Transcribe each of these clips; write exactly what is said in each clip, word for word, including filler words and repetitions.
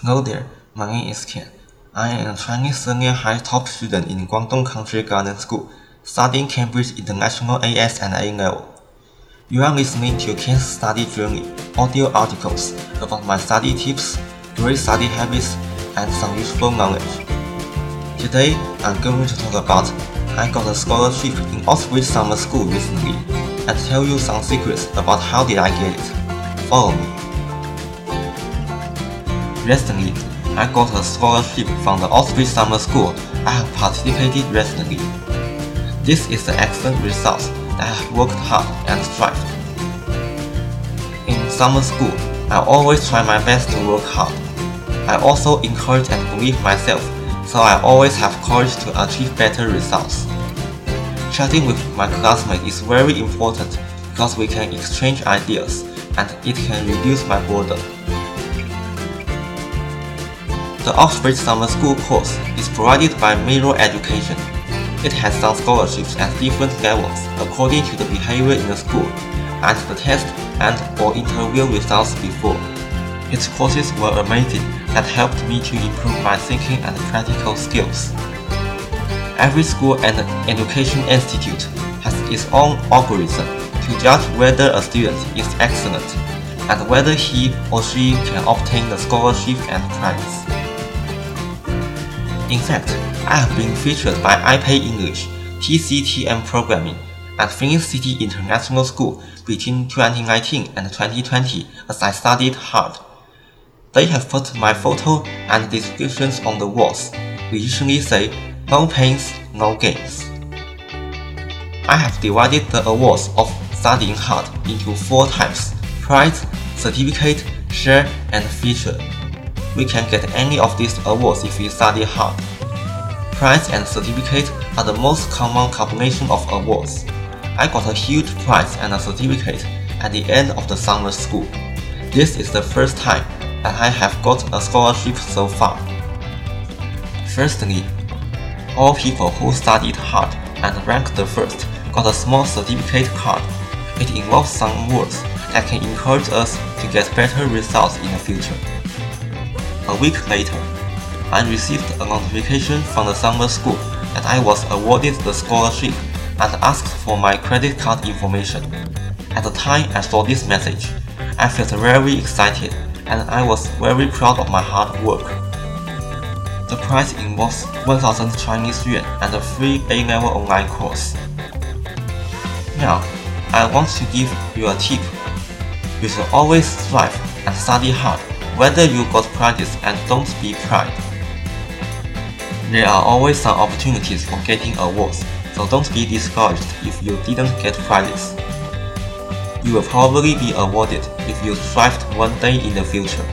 Hello there, my name is Ken. I am a Chinese senior high top student in Guangdong Country Garden School, studying Cambridge International A S and A level. You are listening to Ken's Study Journey audio articles about my study tips, great study habits, and some useful knowledge. Today, I'm going to talk about I got a scholarship in Oxbridge Summer School recently, and tell you some secrets about how did I get it. Follow me. Recently, I got a scholarship from the Oxbridge Summer School I have participated recently. This is an excellent result that I have worked hard and strived. In summer school, I always try my best to work hard. I also encourage and believe myself, so I always have courage to achieve better results. Chatting with my classmates is very important because we can exchange ideas and it can reduce my boredom. The Oxbridge Summer School course is provided by Mirror Education. It has some scholarships at different levels according to the behavior in the school and the test and or interview results before. Its courses were amazing that helped me to improve my thinking and practical skills. Every school and education institute has its own algorithm to judge whether a student is excellent and whether he or she can obtain the scholarship and prize. In fact, I have been featured by I P A English, T C T M Programming, and Phoenix City International School between twenty nineteen and twenty twenty as I studied hard. They have put my photo and descriptions on the walls. We usually say, no pains, no gains. I have divided the awards of studying hard into four types: prize, certificate, share, and feature. We can get any of these awards if we study hard. Prize and certificate are the most common combination of awards. I got a huge prize and a certificate at the end of the summer school. This is the first time that I have got a scholarship so far. Firstly, all people who studied hard and ranked the first got a small certificate card. It involves some words that can encourage us to get better results in the future. A week later, I received a notification from the summer school that I was awarded the scholarship and asked for my credit card information. At the time I saw this message, I felt very excited and I was very proud of my hard work. The prize involves one thousand Chinese yuan and a free A-level online course. Now, I want to give you a tip. You should always strive and study hard, whether you got prizes, and don't be proud. There are always some opportunities for getting awards, so don't be discouraged if you didn't get prizes. You will probably be awarded if you strived one day in the future.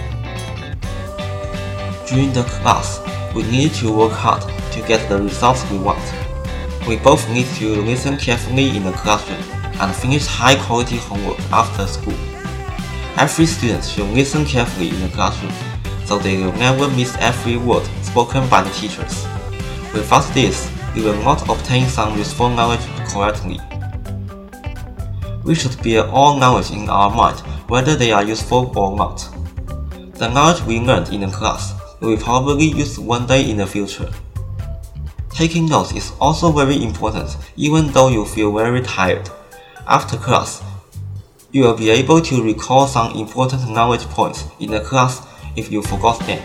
During the class, we need to work hard to get the results we want. We both need to listen carefully in the classroom and finish high-quality homework after school. Every student should listen carefully in the classroom, so they will never miss every word spoken by the teachers. Without this, you will not obtain some useful knowledge correctly. We should bear all knowledge in our mind, whether they are useful or not. The knowledge we learned in the class will be probably used one day in the future. Taking notes is also very important, even though you feel very tired. After class, you will be able to recall some important knowledge points in the class if you forgot them.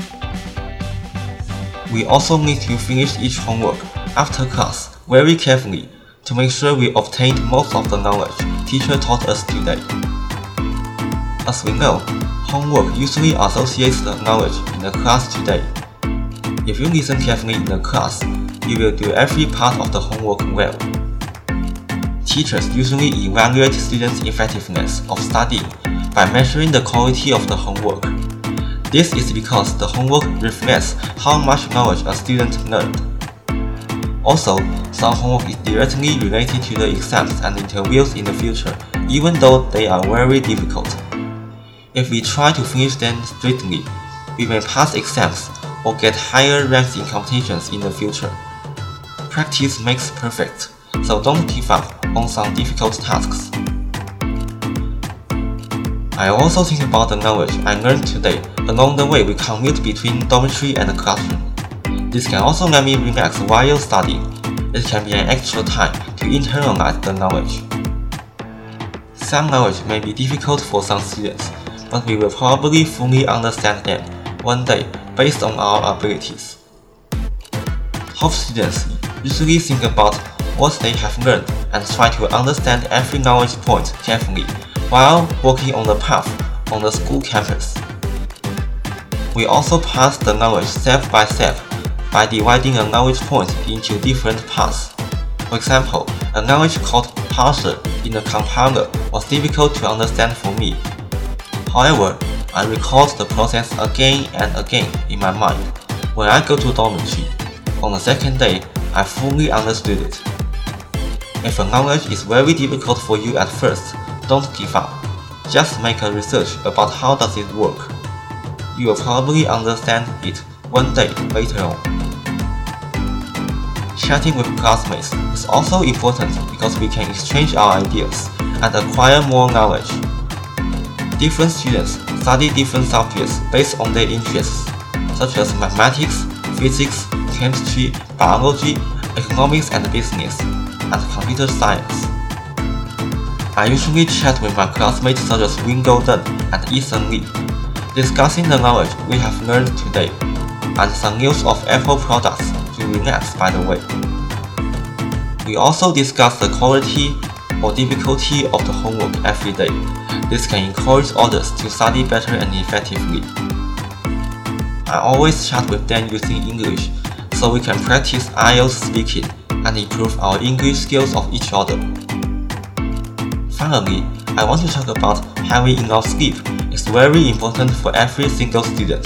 We also need to finish each homework after class very carefully to make sure we obtained most of the knowledge teacher taught us today. As we know, homework usually associates the knowledge in the class today. If you listen carefully in the class, you will do every part of the homework well. Teachers usually evaluate students' effectiveness of studying by measuring the quality of the homework. This is because the homework reflects how much knowledge a student learned. Also, some homework is directly related to the exams and interviews in the future, even though they are very difficult. If we try to finish them strictly, we may pass exams or get higher ranks in competitions in the future. Practice makes perfect, so don't give up on some difficult tasks. I also think about the knowledge I learned today along the way we commute between dormitory and the classroom. This can also let me relax while studying. It can be an extra time to internalize the knowledge. Some knowledge may be difficult for some students, but we will probably fully understand them one day based on our abilities. Top students usually think about what they have learned and try to understand every knowledge point carefully while walking on the path on the school campus. We also pass the knowledge step by step by dividing a knowledge point into different paths. For example, a knowledge called parser in the compiler was difficult to understand for me. However, I recalled the process again and again in my mind when I go to dormitory. On the second day, I fully understood it. If a knowledge is very difficult for you at first, don't give up. Just make a research about how does it work. You will probably understand it one day later on. Chatting with classmates is also important because we can exchange our ideas and acquire more knowledge. Different students study different subjects based on their interests, such as mathematics, physics, chemistry, biology, economics and business, and computer science. I usually chat with my classmates such as Ringo Dunn and Ethan Lee, discussing the knowledge we have learned today, and some news of Apple products to relax by the way. We also discuss the quality or difficulty of the homework every day. This can encourage others to study better and effectively. I always chat with them using English, so we can practice I E L T S speaking and improve our English skills of each other. Finally, I want to talk about having enough sleep is very important for every single student.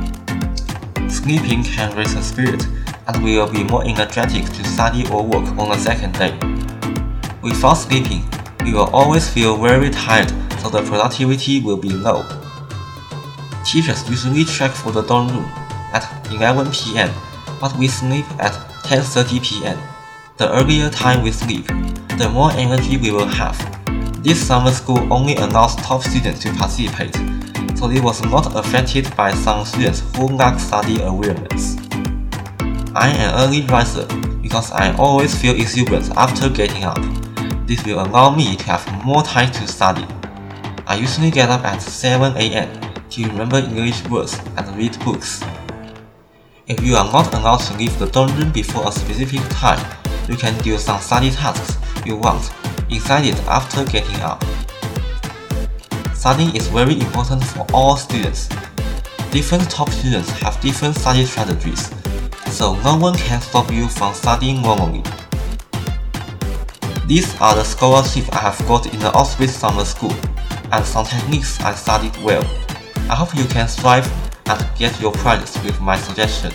Sleeping can raise the spirit, and we will be more energetic to study or work on the second day. Without sleeping, we will always feel very tired, so the productivity will be low. Teachers usually check for the dorm room at eleven p m, but we sleep at ten thirty p m The earlier time we sleep, the more energy we will have. This summer school only allows top students to participate, so it was not affected by some students who lack study awareness. I am an early riser because I always feel exuberant after getting up. This will allow me to have more time to study. I usually get up at seven a m to remember English words and read books. If you are not allowed to leave the dorm room before a specific time, you can do some study tasks you want inside it after getting up. Studying is very important for all students. Different top students have different study strategies, so no one can stop you from studying normally. These are the scholarships I have got in the Auschwitz summer school, and some techniques I studied well. I hope you can strive and get your prizes with my suggestions.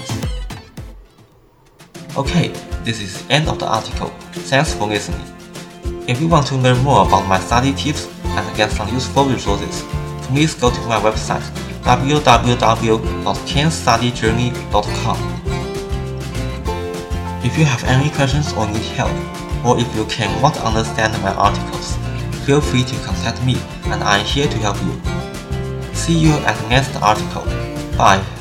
Okay, this is the end of the article. Thanks for listening. If you want to learn more about my study tips and get some useful resources, please go to my website w w w dot ken study journey dot com. If you have any questions or need help, or if you can want to understand my articles, feel free to contact me and I am here to help you. See you at the next article. Bye.